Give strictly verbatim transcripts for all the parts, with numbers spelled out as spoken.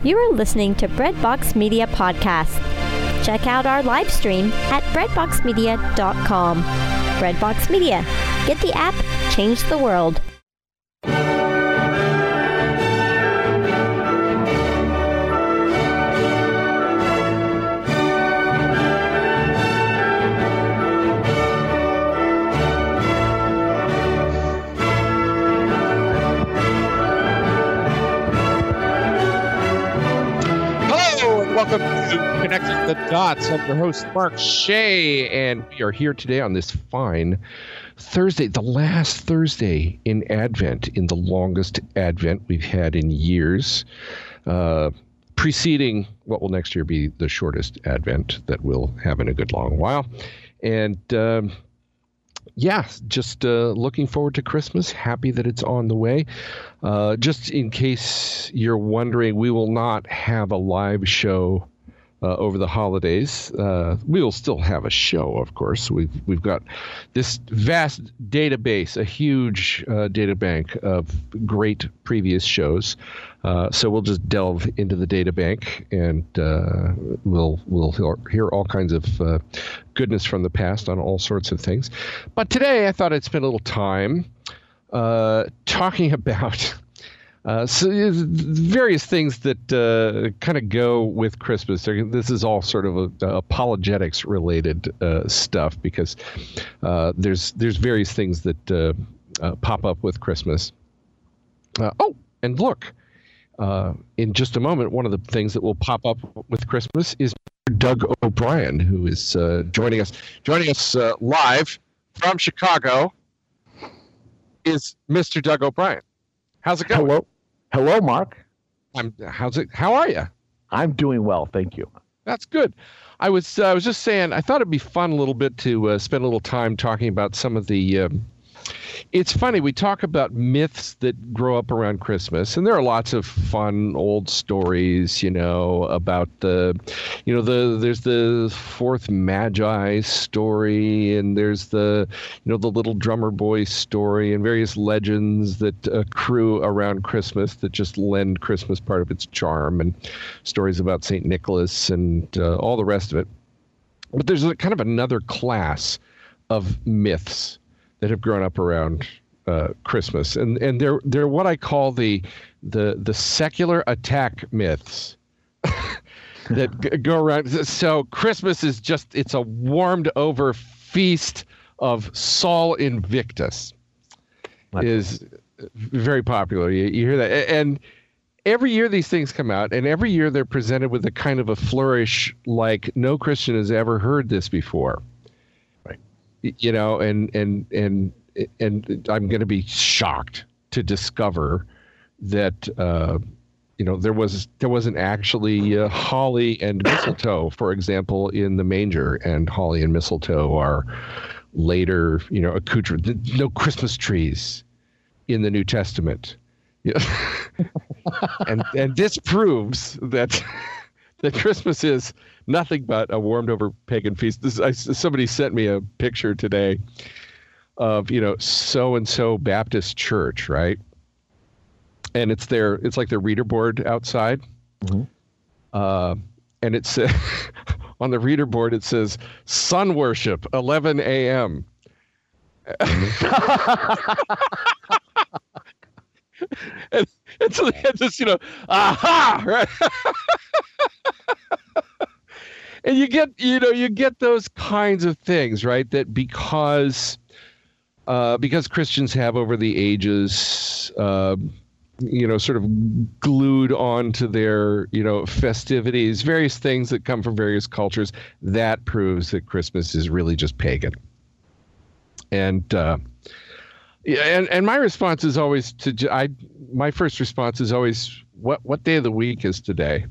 You are listening to Breadbox Media Podcast. Check out our live stream at breadbox media dot com. Breadbox Media. Get the app, change the world. Welcome to Connecting the Dots. I'm your host, Mark Shea, and we are here today on this fine Thursday, the last Thursday in Advent, in the longest Advent we've had in years, uh, preceding what will next year be the shortest Advent that we'll have in a good long while. And um, yeah, just uh, looking forward to Christmas. Happy that it's on the way. Uh, just in case you're wondering, we will not have a live show uh, over the holidays. Uh, we will still have a show, of course. We've we've got this vast database, a huge uh, data bank of great previous shows. Uh, so we'll just delve into the data bank, and uh, we'll we'll hear, hear all kinds of uh, goodness from the past on all sorts of things. But today, I thought I'd spend a little time uh, talking about uh, so various things that uh, kind of go with Christmas. This is all sort of a, a apologetics related uh, stuff, because uh, there's there's various things that uh, uh, pop up with Christmas. Uh, oh, and look. Uh, in just a moment, one of the things that will pop up with Christmas is Doug O'Brien, who is uh, joining us. Joining us uh, live from Chicago is Mister Doug O'Brien. How's it going? Hello, hello, Mark. I'm. How's it? How are you? I'm doing well, thank you. That's good. I was. Uh, I was just saying. I thought it'd be fun a little bit to uh, spend a little time talking about some of the. Um, It's funny, we talk about myths that grow up around Christmas, and there are lots of fun old stories, you know, about the, you know, the there's the fourth Magi story, and there's the, you know, the little drummer boy story, and various legends that accrue around Christmas that just lend Christmas part of its charm, and stories about Saint Nicholas and uh, all the rest of it. But there's a kind of another class of myths that have grown up around uh, Christmas, and and they're they're what I call the the the secular attack myths that g- go around. So Christmas is just it's a warmed over feast of Sol Invictus. That's is very popular. You, you hear that, and every year these things come out, and every year they're presented with a kind of a flourish like no Christian has ever heard this before. You know, and and and and I'm going to be shocked to discover that uh, you know there was there wasn't actually uh, holly and mistletoe, for example, in the manger, and holly and mistletoe are later, you know, accoutrement. No Christmas trees in the New Testament, yeah. and and this proves that that Christmas is nothing but a warmed over pagan feast. This, I, somebody sent me a picture today of, you know, so-and-so Baptist church, right? And it's their, it's like their reader board outside. Mm-hmm. Uh, and it's uh, on the reader board, it says sun worship, eleven a.m. and, and so they had this, you know, aha, right? And you get, you know, you get those kinds of things, right? That because, uh, because Christians have over the ages, uh, you know, sort of glued onto their, you know, festivities, various things that come from various cultures, that proves that Christmas is really just pagan. And, uh, yeah, and, and my response is always to, I, my first response is always, what, what day of the week is today?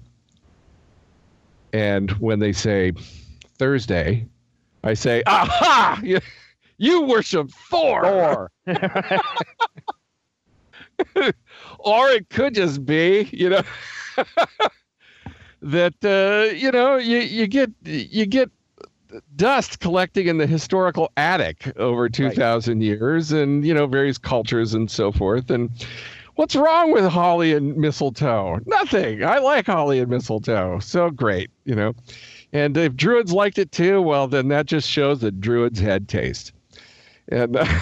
And when they say Thursday, I say, aha, you, you worship Thor. Thor. Or it could just be, you know, that, uh, you know, you, you get you get dust collecting in the historical attic over two thousand right. years, and, you know, various cultures and so forth. And What's wrong with holly and mistletoe? Nothing. I like holly and mistletoe. So great, you know. And if Druids liked it too, well, then that just shows that Druids had taste. And uh,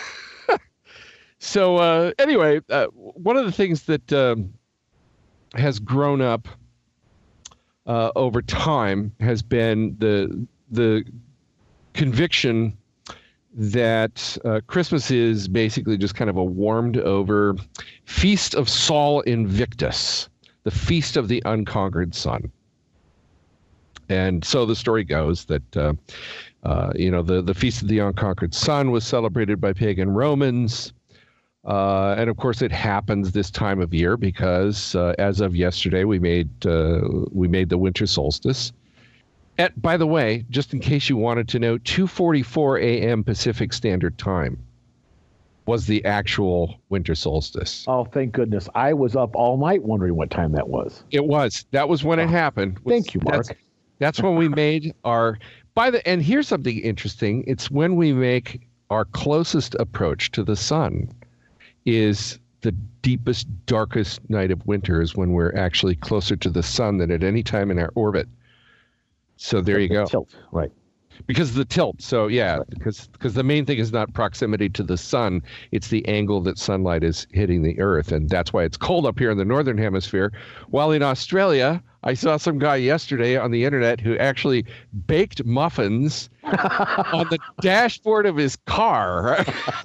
so uh, anyway, uh, one of the things that um, has grown up uh, over time has been the the conviction that uh, Christmas is basically just kind of a warmed over feast of Sol Invictus, the feast of the unconquered sun. And so the story goes that, uh, uh, you know, the, the feast of the unconquered sun was celebrated by pagan Romans. Uh, and of course, it happens this time of year because uh, as of yesterday, we made uh, we made the winter solstice. At, by the way, just in case you wanted to know, two forty-four a.m. Pacific Standard Time was the actual winter solstice. Oh, thank goodness. I was up all night wondering what time that was. It was. That was when it happened. Was, Thank you, Mark. That's, that's when we made our... By the And here's something interesting. It's when we make our closest approach to the sun is the deepest, darkest night of winter is when we're actually closer to the sun than at any time in our orbit. So there you go. Tilt, right. Because of the tilt. So yeah, because because the main thing is not proximity to the sun. It's the angle that sunlight is hitting the earth. And that's why it's cold up here in the northern hemisphere. While in Australia, I saw some guy yesterday on the internet who actually baked muffins on the dashboard of his car.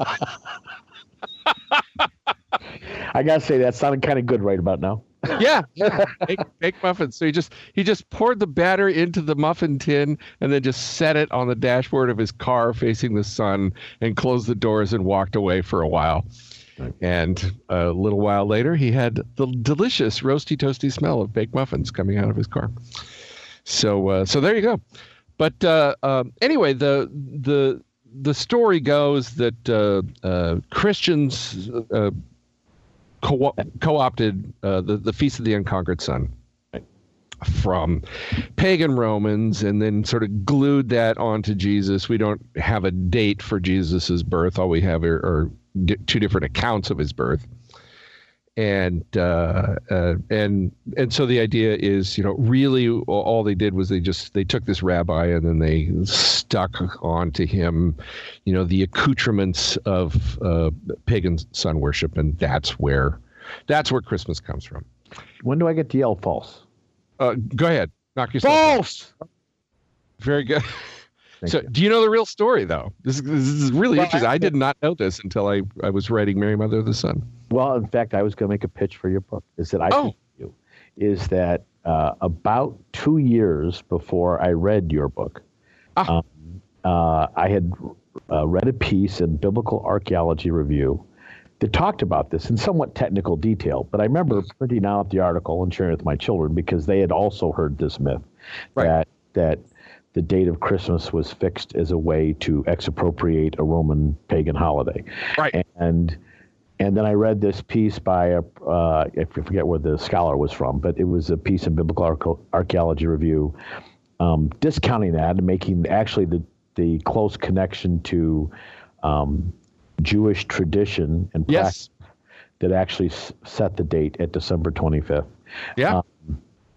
I got to say, that sounded kind of good right about now. Yeah, yeah. Bake, bake muffins. So he just he just poured the batter into the muffin tin and then just set it on the dashboard of his car facing the sun and closed the doors and walked away for a while. And a little while later, he had the delicious roasty toasty smell of baked muffins coming out of his car. So uh, so there you go. But uh, uh, anyway, the the the story goes that uh, uh, Christians uh, Co- co-opted uh, the, the Feast of the Unconquered Sun from pagan Romans and then sort of glued that onto Jesus. We don't have a date for Jesus's birth. All we have are, are di- two different accounts of his birth. And uh, uh, and and so the idea is, you know, really all they did was they just they took this rabbi and then they stuck onto him, you know, the accoutrements of uh, pagan sun worship, and that's where that's where Christmas comes from. When do I get to yell false? Uh, go ahead, knock yourself False. out. Very good. Thank so, you. do you know the real story though? This, this is really Well, interesting. I- I did not know this until I I was writing Mary Mother of the Sun. Well, in fact, I was going to make a pitch for your book. Is that I Oh. think you is that uh, about two years before I read your book, Ah. um, uh, I had uh, read a piece in Biblical Archaeology Review that talked about this in somewhat technical detail. But I remember printing out the article and sharing it with my children because they had also heard this myth Right. that that the date of Christmas was fixed as a way to expropriate a Roman pagan holiday. Right. And And then I read this piece by a, uh, I forget where the scholar was from, but it was a piece in Biblical Arche- Archaeology Review, um, discounting that and making actually the, the close connection to um, Jewish tradition and practice Yes. that actually s- set the date at December twenty-fifth. Yeah. Um,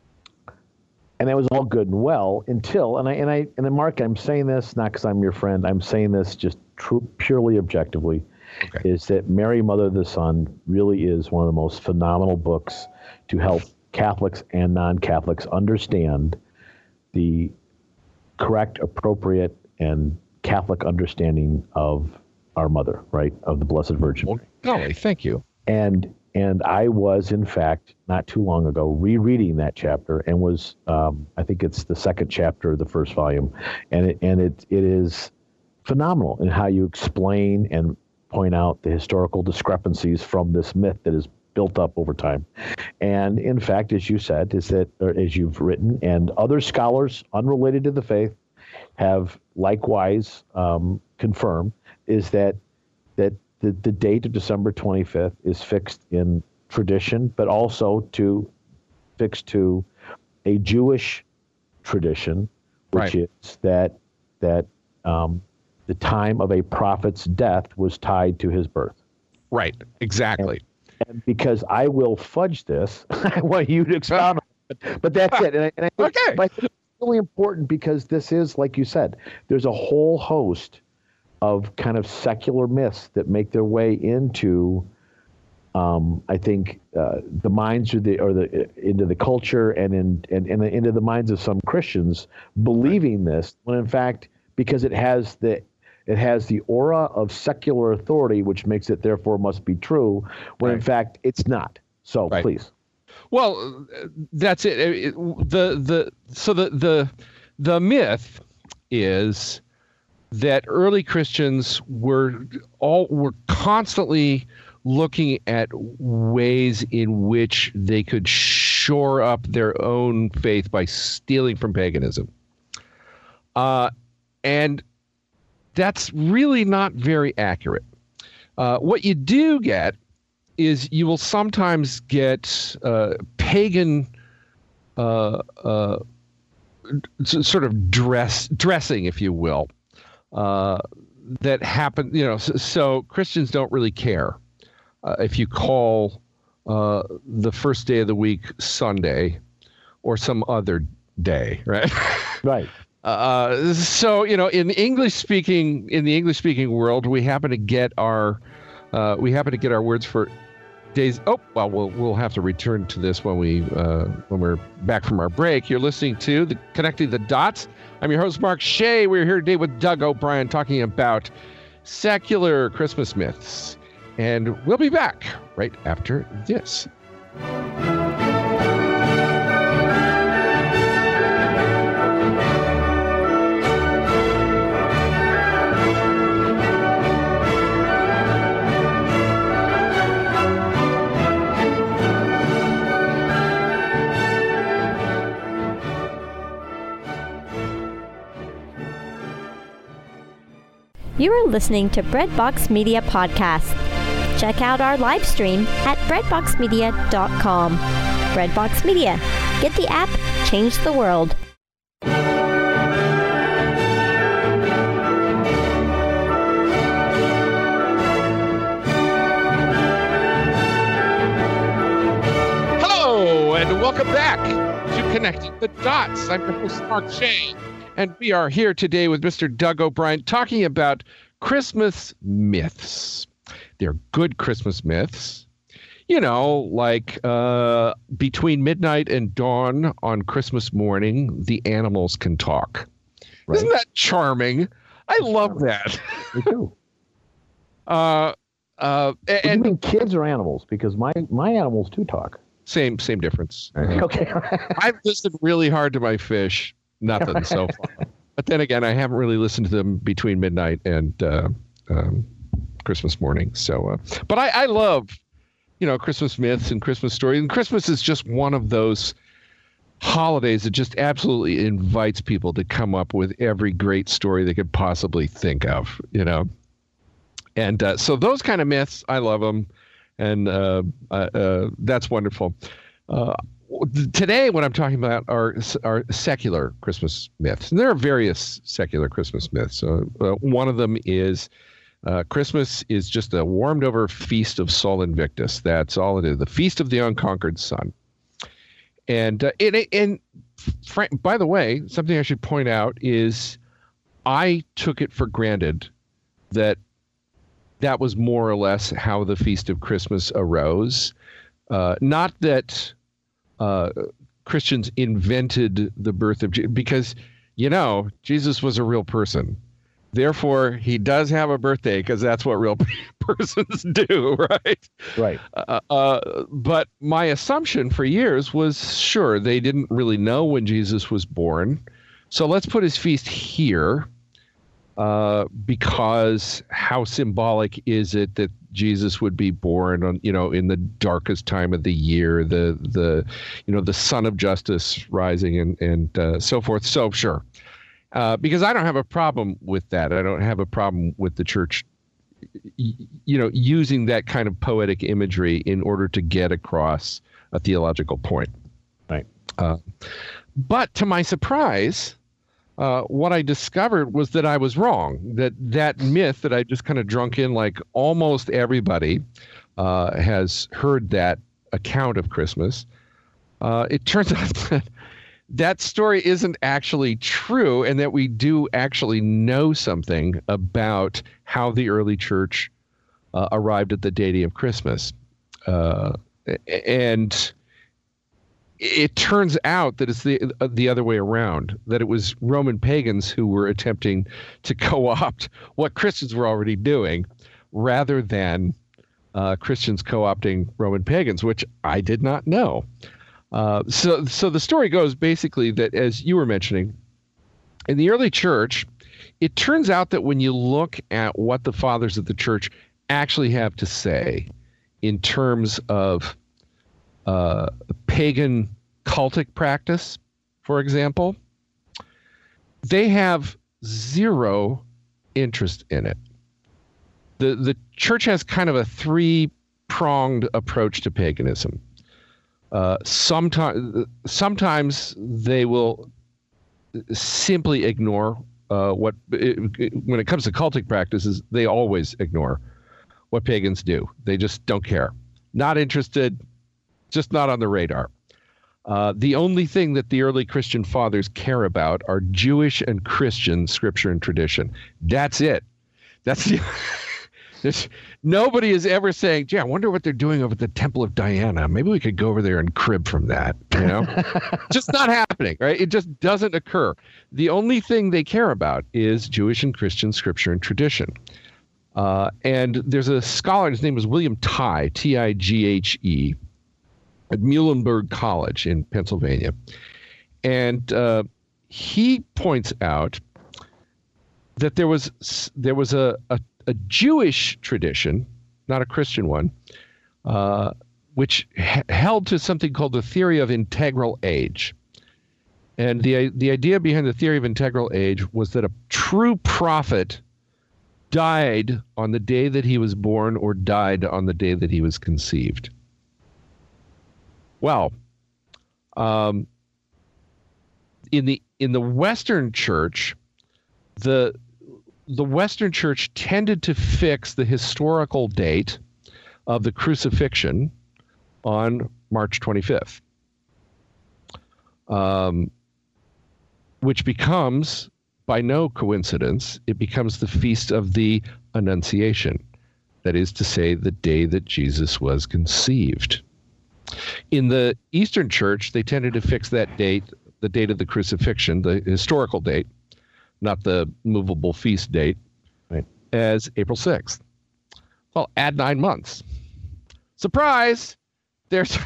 and that was all good and well until, and I and I and then Mark, I'm saying this not because I'm your friend. I'm saying this just true, purely objectively. Okay. Is that Mary, Mother of the Sun, really is one of the most phenomenal books to help Catholics and non-Catholics understand the correct, appropriate, and Catholic understanding of our Mother, right, of the Blessed Virgin. Well, golly, thank you. And and I was, in fact, not too long ago, rereading that chapter, and was, um, I think it's the second chapter of the first volume, and it and it it is phenomenal in how you explain and point out the historical discrepancies from this myth that is built up over time. And in fact, as you said, is that, or as you've written, and other scholars unrelated to the faith have likewise um, confirmed, is that that the, the date of December twenty-fifth is fixed in tradition, but also to fixed to a Jewish tradition, which Right. is that that um, the time of a prophet's death was tied to his birth. Right. Exactly. And because I will fudge this, I want you to expound on it. But that's it. And I, and I think, Okay. but I think it's really important because this is, like you said, there's a whole host of kind of secular myths that make their way into, um, I think, uh, the minds or the or the into the culture and in and, and into the minds of some Christians believing this, when in fact, because it has the it has the aura of secular authority, which makes it therefore must be true, when Right. in fact it's not. So Right. please. Well, that's it. It- The the so the the the myth is that early Christians were all were constantly looking at ways in which they could shore up their own faith by stealing from paganism. Uh, and that's really not very accurate. Uh, what you do get is you will sometimes get uh, pagan uh, uh, s- sort of dress dressing, if you will, uh, that happen. You know, so, so Christians don't really care uh, if you call uh, the first day of the week Sunday or some other day, right? Right. Uh, so you know, in English speaking, in the English speaking world, we happen to get our uh, we happen to get our words for days. Oh, well, we'll we'll have to return to this when we uh, when we're back from our break. You're listening to the Connecting the Dots. I'm your host, Mark Shea. We're here today with Doug O'Brien talking about secular Christmas myths, and we'll be back right after this. You are listening to Breadbox Media Podcast. Check out our live stream at breadbox media dot com. Breadbox Media. Get the app, change the world. Hello, and welcome back to Connecting the Dots. I'm your host, Mark Shea, and we are here today with Mister Doug O'Brien talking about Christmas myths. They're good Christmas myths. You know, like uh, between midnight and dawn on Christmas morning, the animals can talk. Right. Isn't that charming? I love that. Me too. Uh, uh, And, and you mean kids or animals? Because my, my animals too talk. same same difference. Okay. I've listened really hard to my fish. Nothing so far. But then again, I haven't really listened to them between midnight and uh, um, Christmas morning. So, uh, but I, I love, you know, Christmas myths and Christmas stories. And Christmas is just one of those holidays that just absolutely invites people to come up with every great story they could possibly think of, you know. And uh, so those kind of myths, I love them. And uh, uh, uh, that's wonderful. Uh, today, what I'm talking about are are secular Christmas myths. And there are various secular Christmas myths. Uh, uh, one of them is uh, Christmas is just a warmed over feast of Sol Invictus. That's all it is, the feast of the unconquered sun. And, uh, it, and fr- by the way, something I should point out is I took it for granted that that was more or less how the Feast of Christmas arose. Uh, not that uh, Christians invented the birth of Jesus, because, you know, Jesus was a real person. Therefore, he does have a birthday because that's what real persons do, right? Right. Uh, uh, but my assumption for years was, sure, they didn't really know when Jesus was born. So let's put his feast here. Uh, because how symbolic is it that Jesus would be born on, you know, in the darkest time of the year, the the, you know, the sun of justice rising and and uh, so forth. So sure, uh, because I don't have a problem with that. I don't have a problem with the church, you know, using that kind of poetic imagery in order to get across a theological point. Right. Uh, but to my surprise, Uh, what I discovered was that I was wrong, that that myth that I just kind of drunk in like almost everybody uh, has heard that account of Christmas, uh, it turns out that that story isn't actually true, and that we do actually know something about how the early church uh, arrived at the deity of Christmas. Uh, and it turns out that it's the uh, the other way around, that it was Roman pagans who were attempting to co-opt what Christians were already doing, rather than uh, Christians co-opting Roman pagans, which I did not know. Uh, so, so the story goes basically that, as you were mentioning, in the early church, it turns out that when you look at what the fathers of the church actually have to say in terms of uh, pagan cultic practice, for example, they have zero interest in it. The the church has kind of a three-pronged approach to paganism. Uh, sometimes, sometimes they will simply ignore uh, what, it, it, when it comes to cultic practices, they always ignore what pagans do. They just don't care. Not interested, just not on the radar. Uh, the only thing that the early Christian fathers care about are Jewish and Christian scripture and tradition. That's it. That's the... There's, nobody is ever saying, gee, I wonder what they're doing over at the Temple of Diana. Maybe we could go over there and crib from that, you know? Just not happening, right? It just doesn't occur. The only thing they care about is Jewish and Christian scripture and tradition. Uh, and there's a scholar, his name is William Tighe, T I G H E, at Muhlenberg College in Pennsylvania. And uh, he points out that there was there was a, a a Jewish tradition, not a Christian one, uh, which h- held to something called the theory of integral age. And the the idea behind the theory of integral age was that a true prophet died on the day that he was born or died on the day that he was conceived. Well, um, in the in the Western Church, the the Western Church tended to fix the historical date of the crucifixion on March twenty-fifth, um, which becomes, by no coincidence, it becomes the Feast of the Annunciation. That is to say, the day that Jesus was conceived. In the Eastern Church, they tended to fix that date, the date of the crucifixion, the historical date, not the movable feast date, right, as April sixth. Well, add nine months. Surprise! There's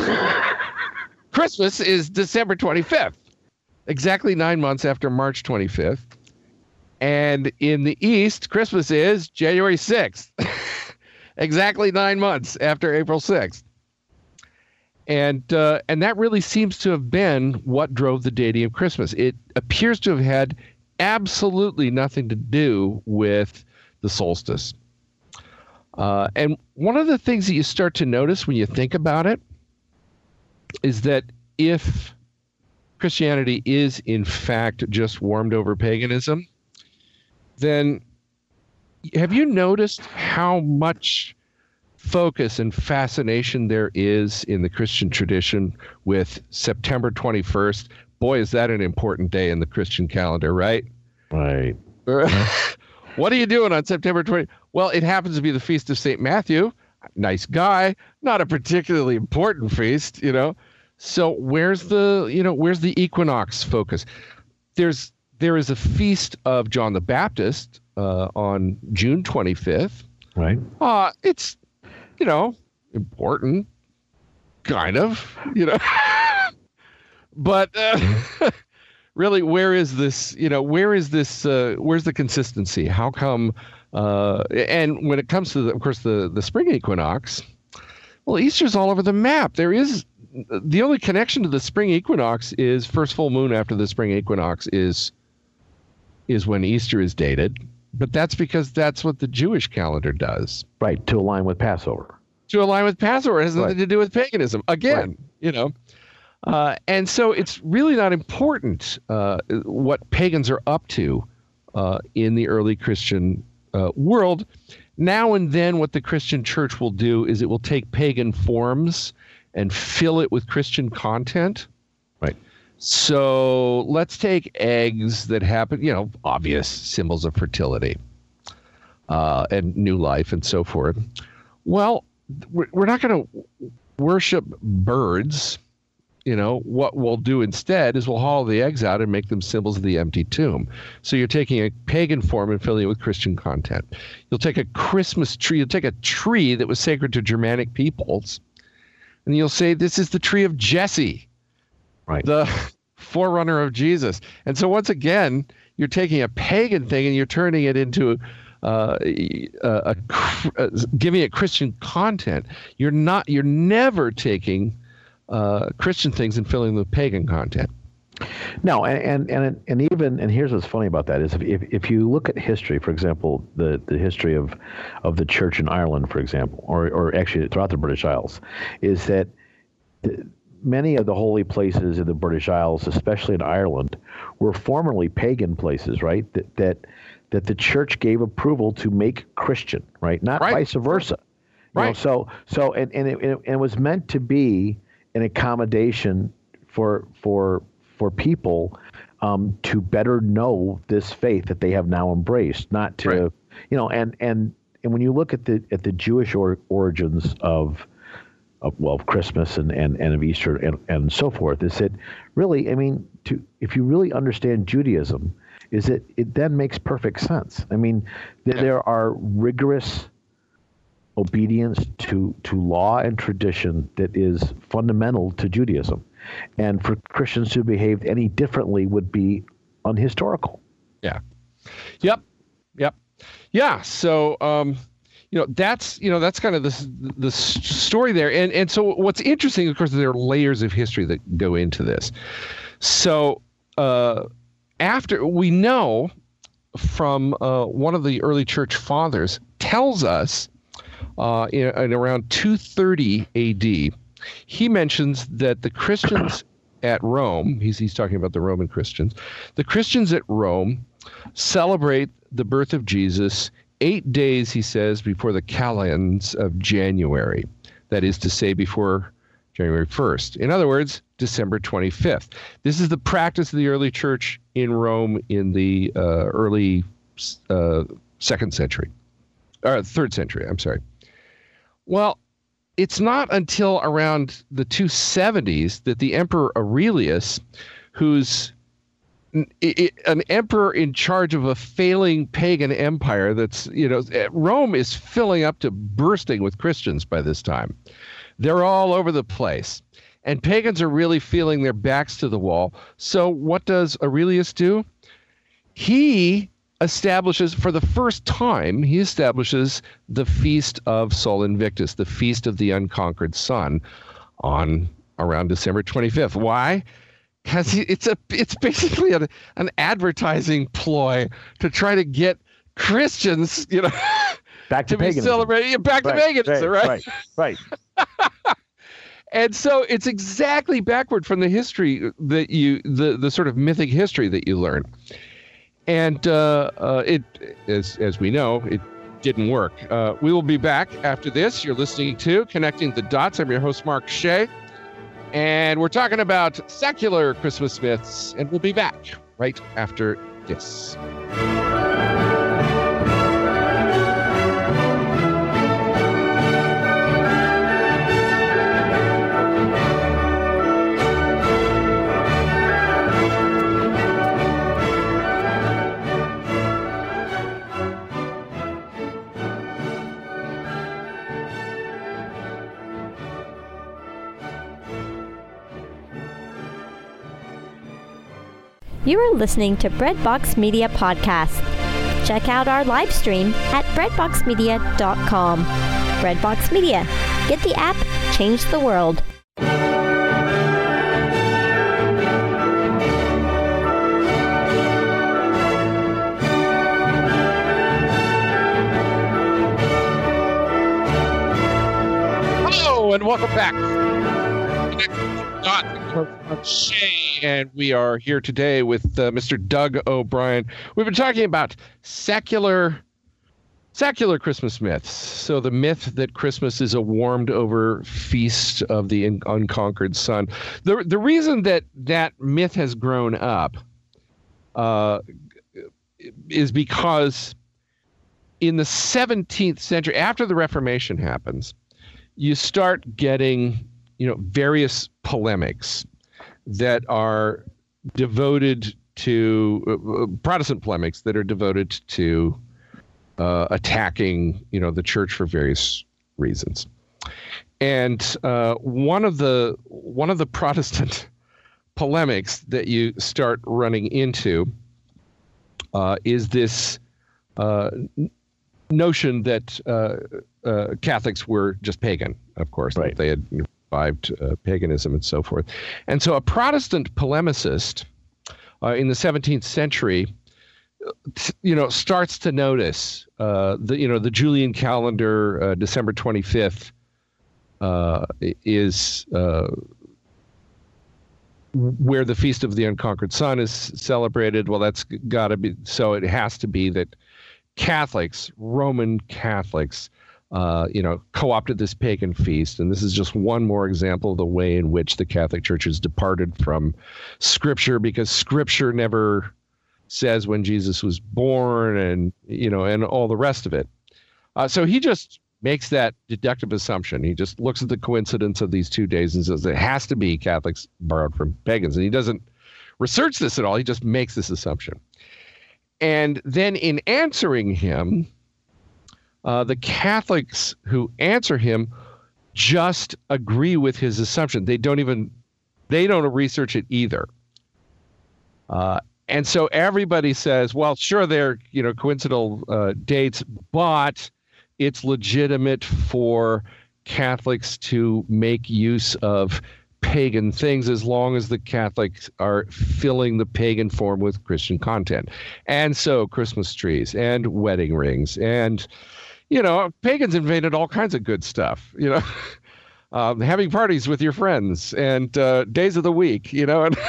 Christmas is December twenty-fifth, exactly nine months after March twenty-fifth. And in the East, Christmas is January sixth, exactly nine months after April sixth. And uh, and that really seems to have been what drove the deity of Christmas. It appears to have had absolutely nothing to do with the solstice. Uh, and one of the things that you start to notice when you think about it is that if Christianity is in fact just warmed over paganism, then have you noticed how much focus and fascination there is in the Christian tradition with September twenty-first? Boy, is that an important day in the Christian calendar, right? Right. What are you doing on September twentieth? Well, it happens to be the Feast of Saint Matthew. Nice guy, not a particularly important feast, you know. So where's the, you know, where's the equinox focus? There's there is a feast of John the Baptist uh, on June twenty-fifth. Right. Uh, it's, you know, important, kind of, you know. But uh, really, where is this, you know, where is this, uh, where's the consistency? How come, uh, and when it comes to, the, of course, the, the spring equinox, well, Easter's all over the map. There is, the only connection to the spring equinox is first full moon after the spring equinox is, is when Easter is dated. But that's because that's what the Jewish calendar does. Right, to align with Passover. To align with Passover. It has nothing Right. to do with paganism. Again, Right. you know. Uh, and so it's really not important uh, what pagans are up to uh, in the early Christian uh, world. Now and then what the Christian church will do is it will take pagan forms and fill it with Christian content. Right. So let's take eggs that happen, you know, obvious symbols of fertility uh, and new life and so forth. Well, we're not going to worship birds. You know, what we'll do instead is we'll hollow the eggs out and make them symbols of the empty tomb. So you're taking a pagan form and filling it with Christian content. You'll take a Christmas tree, you'll take a tree that was sacred to Germanic peoples, and you'll say, this is the tree of Jesse, right? The forerunner of Jesus. And so once again, you're taking a pagan thing and you're turning it into uh, a, a, a giving it Christian content. You're not, you're never taking uh, Christian things and filling them with pagan content. No, and, and and and even and here's what's funny about that is if if, if you look at history, for example, the, the history of of the church in Ireland, for example, or or actually throughout the British Isles, is that the, many of the holy places in the British Isles, especially in Ireland, were formerly pagan places, right? That that that the church gave approval to make Christian, right? Not right. vice versa. You right. know, so so and and it, and it was meant to be an accommodation for for for people um, to better know this faith that they have now embraced, not to, right. you know, and, and, and when you look at the, at the Jewish or, origins of, of, well, of Christmas and, and, and of Easter and, and so forth, is that really, I mean, to, if you really understand Judaism, is it, it then makes perfect sense. I mean, th- yeah. there are rigorous obedience to, to law and tradition that is fundamental to Judaism. And for Christians to behave any differently would be unhistorical. Yeah. Yep. Yep. Yeah. So, um, you know, that's, you know, that's kind of the, the story there. And, and so what's interesting, of course, there are layers of history that go into this. So uh, after we know from uh, one of the early church fathers tells us uh, in, in around two thirty A D, he mentions that the Christians at Rome, he's, he's talking about the Roman Christians, the Christians at Rome celebrate the birth of Jesus eight days, he says, before the calends of January. That is to say, before January first. In other words, December twenty-fifth. This is the practice of the early church in Rome in the uh, early uh, second century, or third century, I'm sorry. Well, it's not until around the two seventies that the Emperor Aurelius, who's an emperor in charge of a failing pagan empire that's, you know, Rome is filling up to bursting with Christians by this time. They're all over the place. And pagans are really feeling their backs to the wall. So what does Aurelius do? He establishes, for the first time, he establishes the Feast of Sol Invictus, the Feast of the Unconquered Sun, on around December twenty-fifth. Why? Because it's a it's basically a, an advertising ploy to try to get Christians, you know, back to, to be paganism. celebrating, back right, to paganism, right? Right, right. right. And so it's exactly backward from the history that you, the the sort of mythic history that you learn. And uh, uh, it, as as we know, it didn't work. Uh, we will be back after this. You're listening to Connecting the Dots. I'm your host, Mark Shea. And we're talking about secular Christmas myths, and we'll be back right after this. You are listening to Breadbox Media Podcast. Check out our live stream at breadbox media dot com. Breadbox Media. Get the app, change the world. Hello, and welcome back. Shea, and we are here today with uh, Mister Doug O'Brien. We've been talking about secular secular Christmas myths. So the myth that Christmas is a warmed over feast of the un- unconquered sun. The the reason that that myth has grown up uh, is because in the seventeenth century, after the Reformation happens, you start getting, you know, various polemics that are devoted to uh, Protestant polemics that are devoted to uh, attacking, you know, the church for various reasons. And uh, one of the one of the Protestant polemics that you start running into uh, is this uh, notion that uh, uh, Catholics were just pagan, of course, right. that they had survived uh, paganism and so forth. And so a Protestant polemicist uh, in the seventeenth century, you know, starts to notice uh, the, you know, the Julian calendar, uh, December twenty-fifth, uh, is uh, where the Feast of the Unconquered Sun is celebrated. Well, that's got to be, so it has to be that Catholics, Roman Catholics, uh, you know, co-opted this pagan feast. And this is just one more example of the way in which the Catholic Church has departed from Scripture, because Scripture never says when Jesus was born, and, you know, and all the rest of it. Uh, so he just makes that deductive assumption. He just looks at the coincidence of these two days and says it has to be Catholics borrowed from pagans. And he doesn't research this at all. He just makes this assumption. And then in answering him, uh, the Catholics who answer him just agree with his assumption. They don't even, they don't research it either. Uh, and so everybody says, well, sure, they're, you know, coincidental uh, dates, but it's legitimate for Catholics to make use of pagan things as long as the Catholics are filling the pagan form with Christian content. And so Christmas trees and wedding rings and, you know, pagans invented all kinds of good stuff, you know, um, having parties with your friends and uh, days of the week, you know, and,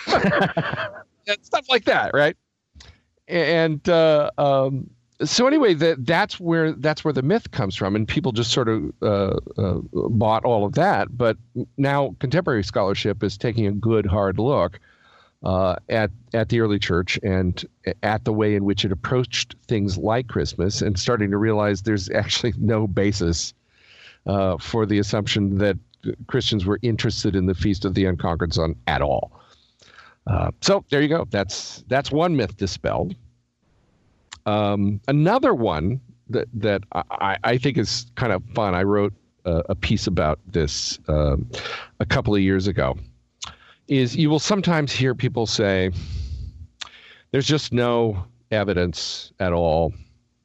and stuff like that. Right. And uh, um, so anyway, that that's where that's where the myth comes from, and people just sort of uh, uh, bought all of that. But now contemporary scholarship is taking a good hard look uh, at at the early church and at the way in which it approached things like Christmas, and starting to realize there's actually no basis uh, for the assumption that Christians were interested in the Feast of the Unconquered Sun at all. Uh, so there you go. That's that's one myth dispelled. Um, another one that that I, I think is kind of fun. I wrote a, a piece about this um, a couple of years ago. Is you will sometimes hear people say, "There's just no evidence at all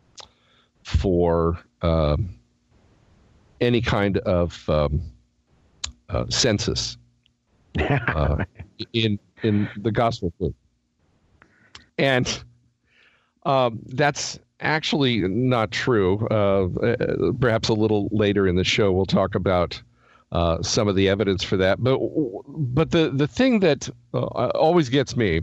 for uh, any kind of um, uh, census uh, in in the Gospel book," and Um, that's actually not true. Uh, perhaps a little later in the show, we'll talk about uh, some of the evidence for that. But but the, the thing that uh, always gets me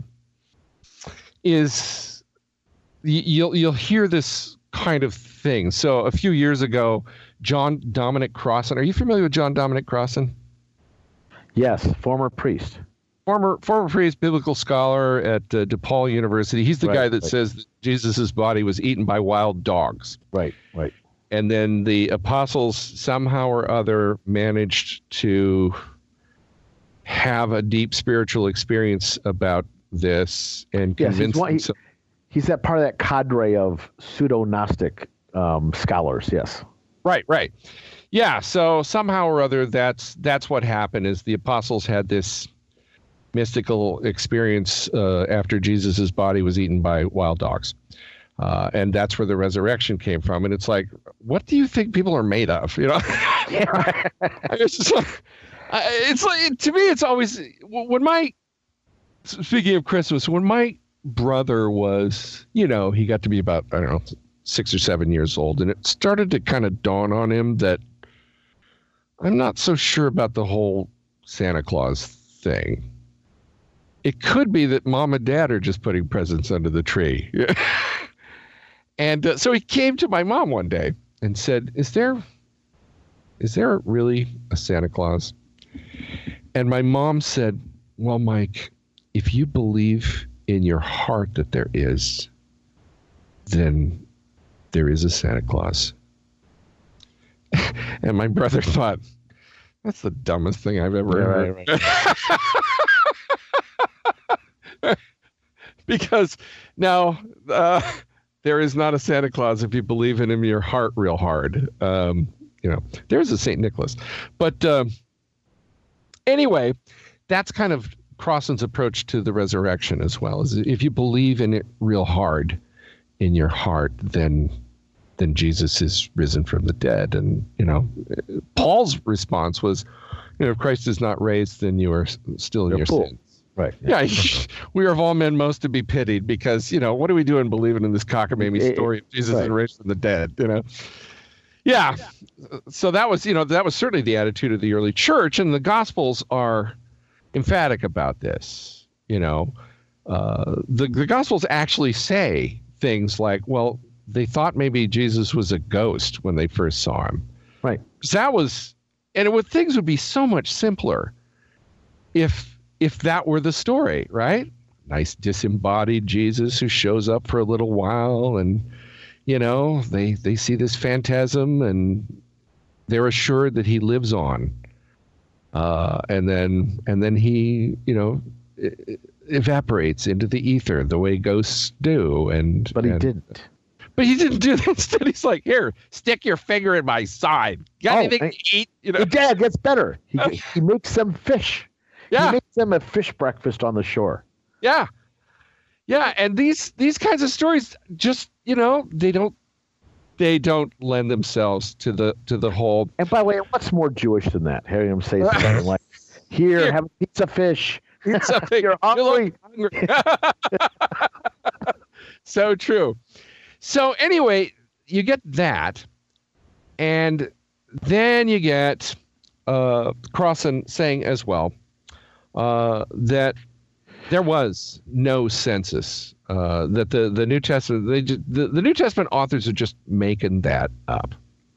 is you'll you'll hear this kind of thing. So a few years ago, John Dominic Crossan. Are you familiar with John Dominic Crossan? Yes, former priest. Former former priest, biblical scholar at uh, DePaul University. He's the right, guy that right. says that Jesus's body was eaten by wild dogs. Right, right. And then the apostles somehow or other managed to have a deep spiritual experience about this and Yes, convince he's, one, he, themselves. he's that part of that cadre of pseudo-Gnostic um, scholars. Yes. Right, right. Yeah. So somehow or other, that's that's what happened. Is the apostles had this mystical experience uh, after Jesus's body was eaten by wild dogs. Uh, and that's where the resurrection came from. And it's like, what do you think people are made of? You know, it's just like, it's like, to me, it's always, when my, speaking of Christmas, when my brother was, you know, he got to be about, I don't know, six or seven years old. And it started to kind of dawn on him that I'm not so sure about the whole Santa Claus thing. It could be that mom and dad are just putting presents under the tree. And uh, so he came to my mom one day and said, is there, is there really a Santa Claus? And my mom said, well, Mike, if you believe in your heart that there is, then there is a Santa Claus. And my brother thought, that's the dumbest thing I've ever heard. Right, right. Because now uh, there is not a Santa Claus if you believe in him in your heart real hard. Um, you know, there's a Saint Nicholas. But um, anyway, that's kind of Crossan's approach to the resurrection as well. Is if you believe in it real hard in your heart, then then Jesus is risen from the dead. And, you know, Paul's response was, you know, if Christ is not raised, then you are still in You're your fool. sins. Right. Yeah. yeah. We are of all men most to be pitied because, you know, what are we doing believing in this cockamamie story of Jesus right. is raised from the dead, you know? Yeah. yeah. So that was, you know, that was certainly the attitude of the early church, and the Gospels are emphatic about this. You know, uh, the, the Gospels actually say things like, well, they thought maybe Jesus was a ghost when they first saw him. Right. So that was, and it would, things would be so much simpler if, if that were the story, right? Nice disembodied Jesus who shows up for a little while, and, you know, they, they see this phantasm and they're assured that he lives on. Uh, and then, and then he, you know, evaporates into the ether the way ghosts do. And, but he and, didn't. But he didn't do that. Instead, he's like, here, stick your finger in my side. Got oh, anything to eat? You know? Yeah, it gets better. He, he makes them fish. Yeah. He makes them a fish breakfast on the shore. Yeah. Yeah. And these these kinds of stories just, you know, they don't they don't lend themselves to the to the whole. And by the way, what's more Jewish than that? Hearing him say something like, here, here, have a piece of fish. Pizza fish. You're hungry. You're hungry. So true. So anyway, you get that, and then you get uh, Crossan saying as well uh, that there was no census, uh, that the, the New Testament they just, the, the New Testament authors are just making that up.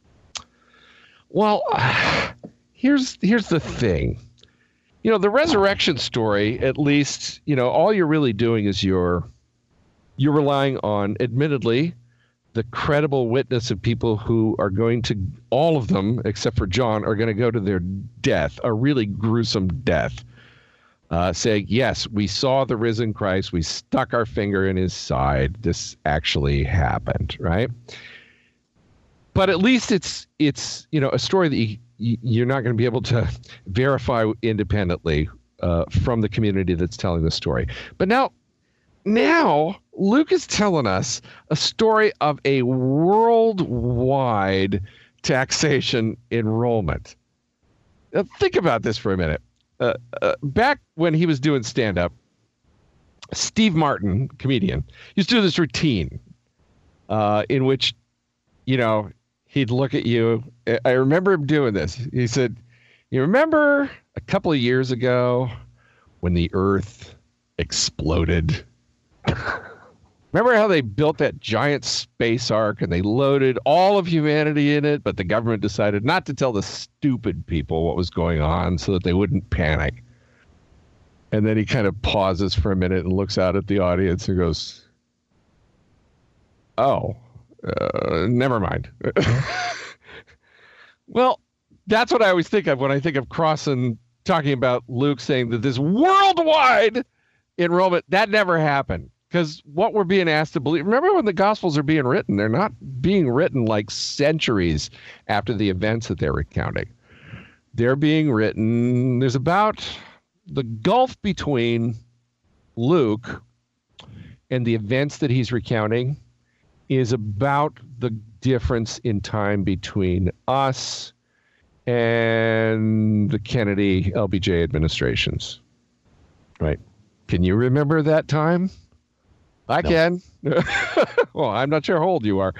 Well, here's here's the thing. You know, the resurrection story, at least, you know, all you're really doing is you're You're relying on, admittedly, the credible witness of people who are going to, all of them, except for John, are going to go to their death, a really gruesome death, uh, saying, yes, we saw the risen Christ. We stuck our finger in his side. This actually happened, right? But at least it's, it's you know, a story that you, you're not going to be able to verify independently uh, from the community that's telling the story. But now, Now, Luke is telling us a story of a worldwide taxation enrollment. Now, think about this for a minute. Uh, uh, back when he was doing stand-up, Steve Martin, comedian, used to do this routine uh, in which, you know, he'd look at you. I remember him doing this. He said, you remember a couple of years ago when the earth exploded? Remember how they built that giant space ark and they loaded all of humanity in it, but the government decided not to tell the stupid people what was going on so that they wouldn't panic. And then he kind of pauses for a minute and looks out at the audience and goes, oh, uh, never mind. Well, that's what I always think of when I think of Crossan talking about Luke saying that this worldwide enrollment, that never happened. Because what we're being asked to believe, remember when the Gospels are being written, they're not being written like centuries after the events that they're recounting. They're being written, there's about the gulf between Luke and the events that he's recounting is about the difference in time between us and the Kennedy L B J administrations. Right. Can you remember that time? I no. can. Well, I'm not sure how old you are.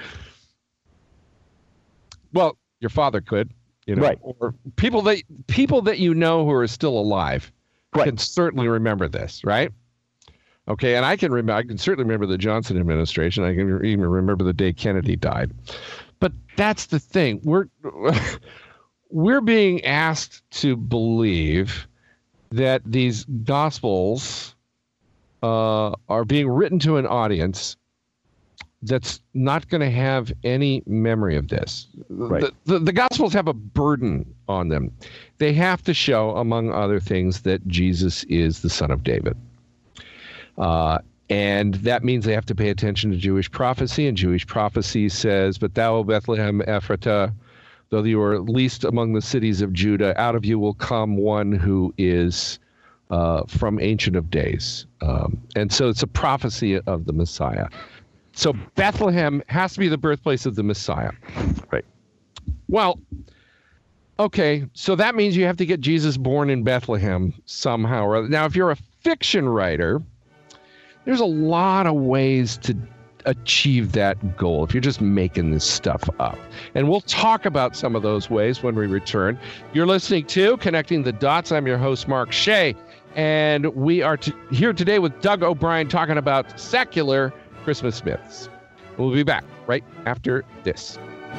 Well, your father could, you know, right. Or people that people that you know who are still alive right. can certainly remember this, right? Okay, and I can remember, I can certainly remember the Johnson administration. I can even remember the day Kennedy died. But that's the thing. We're we're being asked to believe that these gospels uh, are being written to an audience that's not going to have any memory of this. Right. The, the, the Gospels have a burden on them. They have to show, among other things, that Jesus is the Son of David. Uh, and that means they have to pay attention to Jewish prophecy, and Jewish prophecy says, "But thou, O Bethlehem Ephratah, though you are least among the cities of Judah, out of you will come one who is uh, from Ancient of Days." Um, and so it's a prophecy of the Messiah. So Bethlehem has to be the birthplace of the Messiah. Right. Well, okay, so that means you have to get Jesus born in Bethlehem somehow or other. Now, if you're a fiction writer, there's a lot of ways to achieve that goal if you're just making this stuff up. And we'll talk about some of those ways when we return. You're listening to Connecting the Dots. I'm your host, Mark Shea, and we are t- here today with Doug O'Brien talking about secular Christmas myths. We'll be back right after this.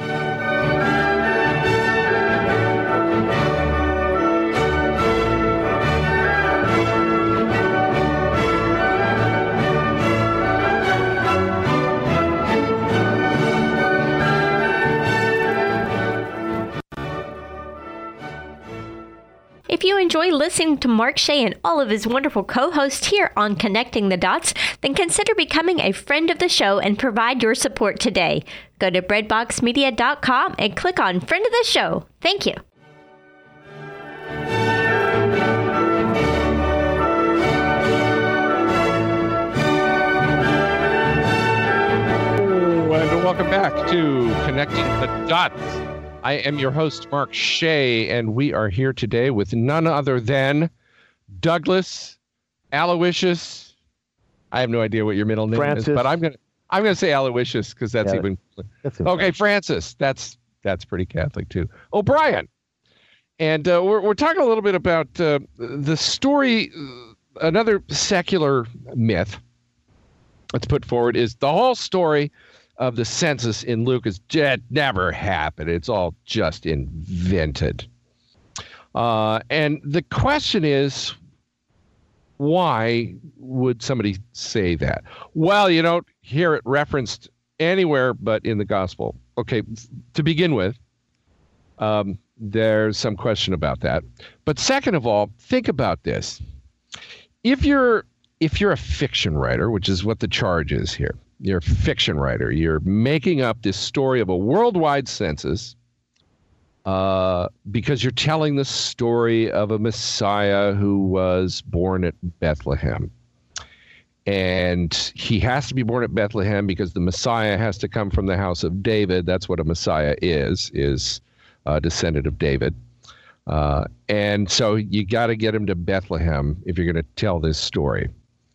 If you enjoy listening to Mark Shea and all of his wonderful co-hosts here on Connecting the Dots, then consider becoming a friend of the show and provide your support today. Go to bread box media dot com and click on Friend of the Show. Thank you. Oh, and welcome back to Connecting the Dots. I am your host, Mark Shea, and we are here today with none other than Douglas Aloysius. I have no idea what your middle name Francis. is, but I'm gonna I'm gonna say Aloysius because that's Yeah, even That's okay. Francis, that's that's pretty Catholic too. O'Brien, and uh, we're we're talking a little bit about uh, the story. Uh, another secular myth that's put forward is the whole story of the census in Luke is it never happened. It's all just invented. Uh, and the question is, why would somebody say that? Well, you don't hear it referenced anywhere but in the gospel. Okay, to begin with, um, there's some question about that. But second of all, think about this. If you're if you're a fiction writer, which is what the charge is here, you're a fiction writer. You're making up this story of a worldwide census uh, because you're telling the story of a Messiah who was born at Bethlehem. And he has to be born at Bethlehem because the Messiah has to come from the house of David. That's what a Messiah is, is a descendant of David. Uh, and so you got to get him to Bethlehem if you're going to tell this story.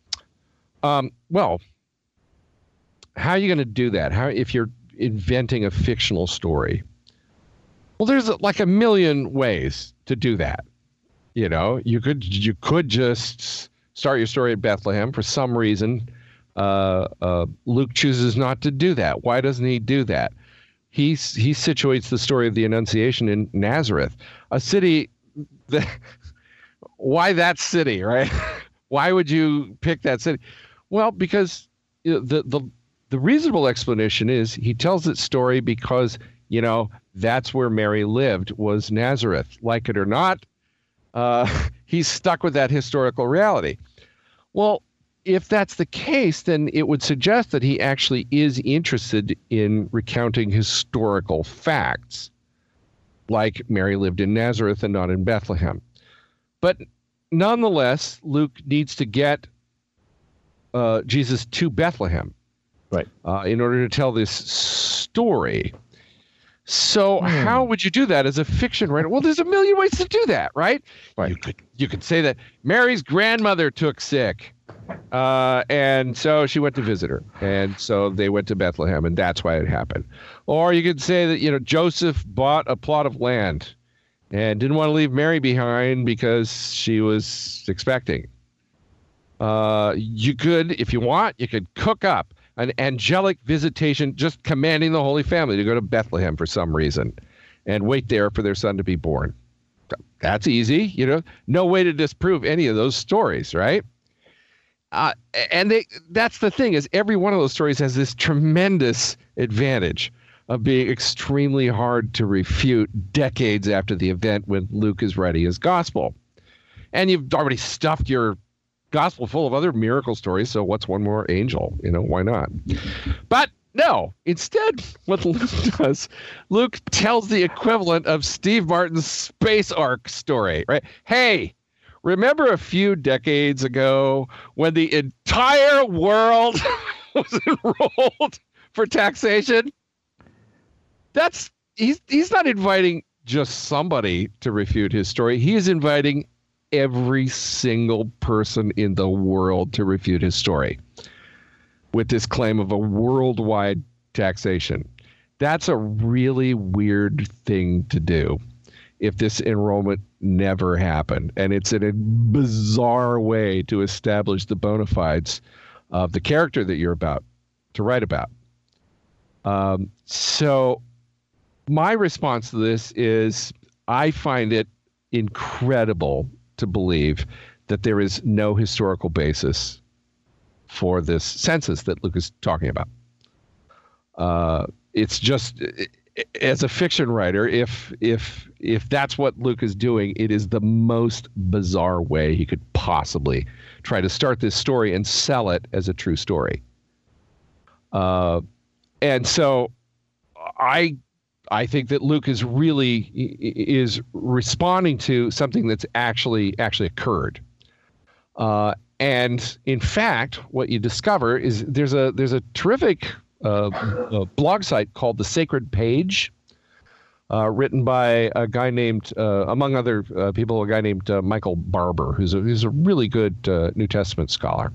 Um, well, how are you going to do that? How, if you're inventing a fictional story? Well, there's like a million ways to do that. You know, you could you could just start your story at Bethlehem. For some reason, uh, uh, Luke chooses not to do that. Why doesn't he do that? He he situates the story of the Annunciation in Nazareth, a city that. Why that city, right? Why would you pick that city? Well, because the the The reasonable explanation is he tells that story because, you know, that's where Mary lived, was Nazareth. Like it or not, uh, he's stuck with that historical reality. Well, if that's the case, then it would suggest that he actually is interested in recounting historical facts, like Mary lived in Nazareth and not in Bethlehem. But nonetheless, Luke needs to get uh, Jesus to Bethlehem. Right. Uh, in order to tell this story. So hmm. how would you do that as a fiction writer? Well, there's a million ways to do that, right? Right. You could you could say that Mary's grandmother took sick, uh, and so she went to visit her, and so they went to Bethlehem, and that's why it happened. Or you could say that, you know, Joseph bought a plot of land and didn't want to leave Mary behind because she was expecting. Uh, you could, if you want, you could cook up an angelic visitation, just commanding the Holy Family to go to Bethlehem for some reason and wait there for their son to be born. That's easy, you know, no way to disprove any of those stories, right? Uh, and they, that's the thing, is every one of those stories has this tremendous advantage of being extremely hard to refute decades after the event when Luke is writing his gospel. And you've already stuffed your gospel full of other miracle stories, so what's one more angel? You know, why not? But no, instead, what Luke does, Luke tells the equivalent of Steve Martin's Space Ark story, right? Hey, remember a few decades ago when the entire world was enrolled for taxation? That's he's he's not inviting just somebody to refute his story. He is inviting every single person in the world to refute his story with this claim of a worldwide taxation. That's a really weird thing to do if this enrollment never happened. And it's in a bizarre way to establish the bona fides of the character that you're about to write about. Um, so my response to this is I find it incredible to believe that there is no historical basis for this census that Luke is talking about. Uh, it's just, as a fiction writer, if if if that's what Luke is doing, it is the most bizarre way he could possibly try to start this story and sell it as a true story. Uh, and so I I think that Luke is really is responding to something that's actually actually occurred. Uh, and in fact, what you discover is there's a there's a terrific uh, uh, blog site called The Sacred Page, uh, written by a guy named, uh, among other uh, people, a guy named uh, Michael Barber, who's a, who's a really good uh, New Testament scholar.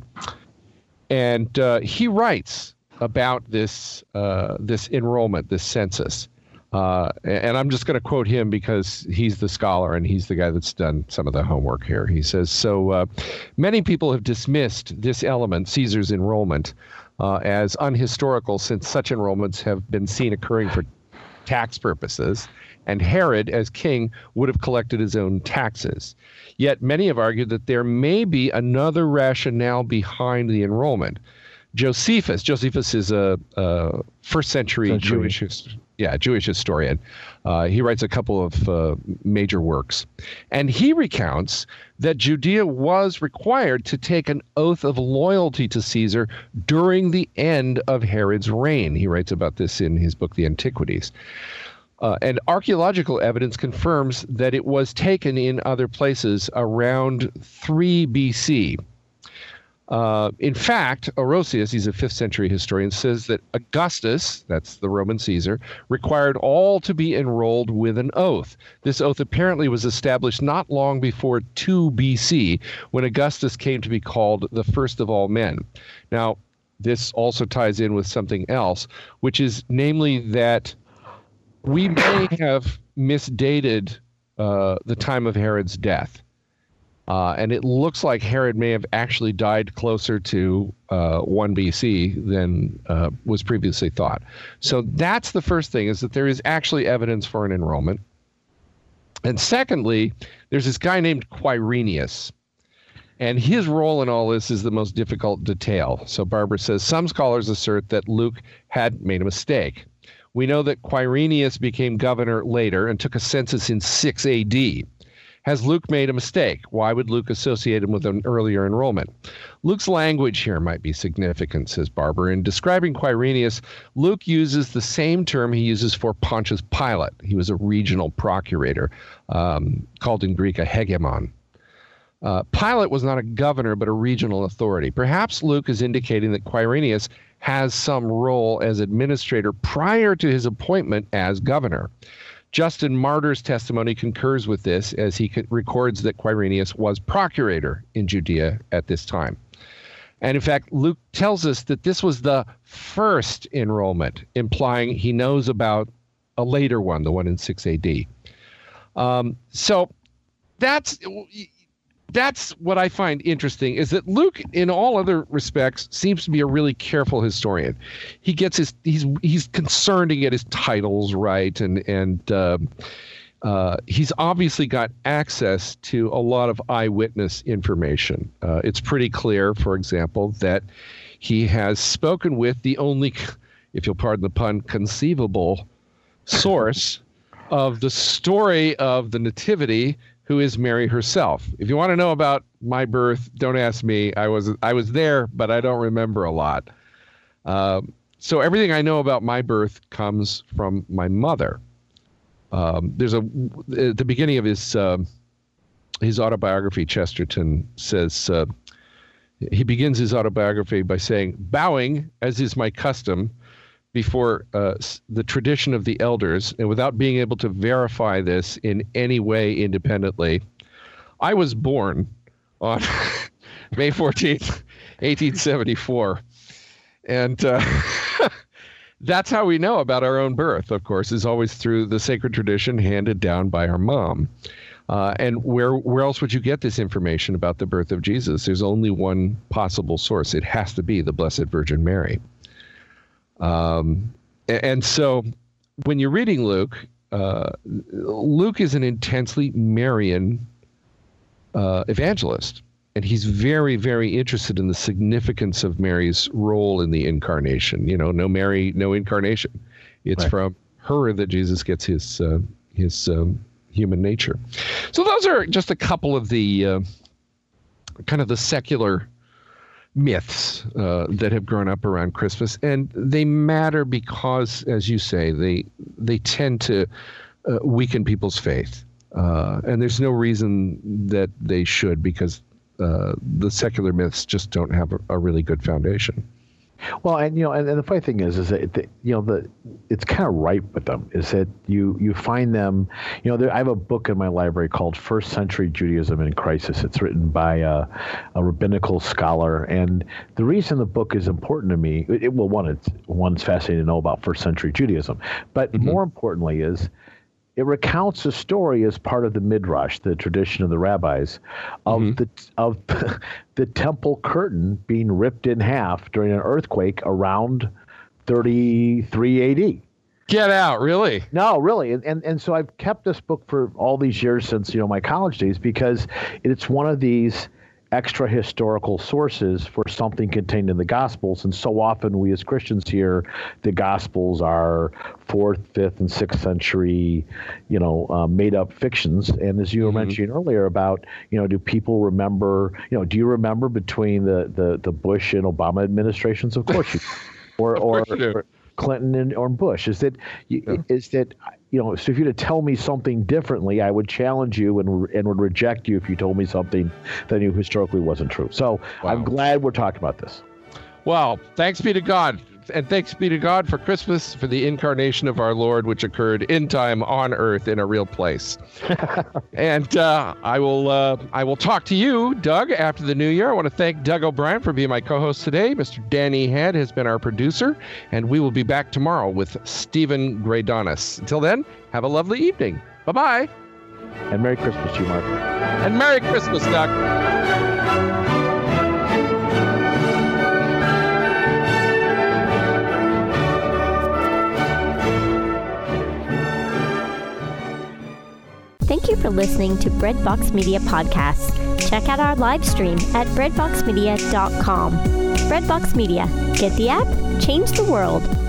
And uh, he writes about this uh, this enrollment, this census. Uh, and I'm just going to quote him because he's the scholar and he's the guy that's done some of the homework here. He says, so uh, many people have dismissed this element, Caesar's enrollment, uh, as unhistorical since such enrollments have been seen occurring for tax purposes, and Herod, as king, would have collected his own taxes. Yet many have argued that there may be another rationale behind the enrollment. Josephus, Josephus is a, a first century, century. Jewish Yeah, Jewish historian. Uh, he writes a couple of uh, major works. And he recounts that Judea was required to take an oath of loyalty to Caesar during the end of Herod's reign. He writes about this in his book, The Antiquities. Uh, and archaeological evidence confirms that it was taken in other places around three B C. Uh, in fact, Orosius, he's a fifth century historian, says that Augustus, that's the Roman Caesar, required all to be enrolled with an oath. This oath apparently was established not long before two B C, when Augustus came to be called the first of all men. Now, this also ties in with something else, which is namely that we may have misdated uh, the time of Herod's death. Uh, and it looks like Herod may have actually died closer to uh, one B C than uh, was previously thought. So that's the first thing, is that there is actually evidence for an enrollment. And secondly, there's this guy named Quirinius. And his role in all this is the most difficult detail. So Barber says, some scholars assert that Luke had made a mistake. We know that Quirinius became governor later and took a census in six A D. Has Luke made a mistake? Why would Luke associate him with an earlier enrollment? Luke's language here might be significant, says Barber. In describing Quirinius, Luke uses the same term he uses for Pontius Pilate. He was a regional procurator, um, called in Greek a hegemon. Uh, Pilate was not a governor, but a regional authority. Perhaps Luke is indicating that Quirinius has some role as administrator prior to his appointment as governor. Justin Martyr's testimony concurs with this, as he records that Quirinius was procurator in Judea at this time. And in fact, Luke tells us that this was the first enrollment, implying he knows about a later one, the one in six A D. Um, so that's, that's what I find interesting, is that Luke, in all other respects, seems to be a really careful historian. He gets his he's he's concerned to get his titles right, and and uh, uh, he's obviously got access to a lot of eyewitness information. Uh, it's pretty clear, for example, that he has spoken with the only, if you'll pardon the pun, conceivable source of the story of the Nativity, who is Mary herself. If you want to know about my birth, don't ask me. I was I was there, but I don't remember a lot. Um, so everything I know about my birth comes from my mother. Um, there's a at the beginning of his uh, his autobiography, Chesterton says uh, he begins his autobiography by saying, "Bowing, as is my custom, before uh, the tradition of the elders, and without being able to verify this in any way independently, I was born on May fourteenth, eighteen seventy-four. And uh, that's how we know about our own birth, of course, is always through the sacred tradition handed down by our mom. Uh, and where where else would you get this information about the birth of Jesus? There's only one possible source. It has to be the Blessed Virgin Mary. Um, and so when you're reading Luke, uh, Luke is an intensely Marian uh, evangelist. And he's very, very interested in the significance of Mary's role in the incarnation. You know, no Mary, no incarnation. It's right. From her that Jesus gets his uh, his um, human nature. So those are just a couple of the uh, kind of the secular myths uh, that have grown up around Christmas, and they matter because, as you say, they they tend to uh, weaken people's faith, uh, and there's no reason that they should, because uh, the secular myths just don't have a, a really good foundation. Well, and you know, and, and the funny thing is, is that the, you know, the it's kind of ripe with them. Is that you you find them, you know, there, I have a book in my library called First Century Judaism in Crisis. It's written by a, a rabbinical scholar, and the reason the book is important to me, it, well, one, it's one's fascinating to know about first century Judaism, but mm-hmm. more importantly is, it recounts a story as part of the Midrash, the tradition of the rabbis, of mm-hmm. the of the temple curtain being ripped in half during an earthquake around thirty-three A D. Get out, really? No, really. And, and and so I've kept this book for all these years since, you know, my college days, because it's one of these extra historical sources for something contained in the Gospels. And so often we as Christians hear the Gospels are fourth, fifth, and sixth century, you know, uh, made up fictions. And as you were mm-hmm. mentioning earlier about, you know, do people remember, you know, do you remember between the, the, the Bush and Obama administrations? Of course you do. Or, or, or Clinton and or Bush. Is that, yeah. is that, you know, so if you were to tell me something differently, I would challenge you and and would reject you if you told me something that you historically wasn't true. So wow. I'm glad we're talking about this. Well, thanks be to God. And thanks be to God for Christmas, for the incarnation of our Lord, which occurred in time on earth in a real place. And uh, I will uh, I will talk to you, Doug, after the new year. I want to thank Doug O'Brien for being my co-host today. Mister Danny Head has been our producer, and we will be back tomorrow with Stephen Graydonis. Until then, have a lovely evening. Bye-bye. And Merry Christmas to you, Mark. And Merry Christmas, Doug. Thank you for listening to Breadbox Media Podcasts. Check out our live stream at breadbox media dot com. Breadbox Media. Get the app, change the world.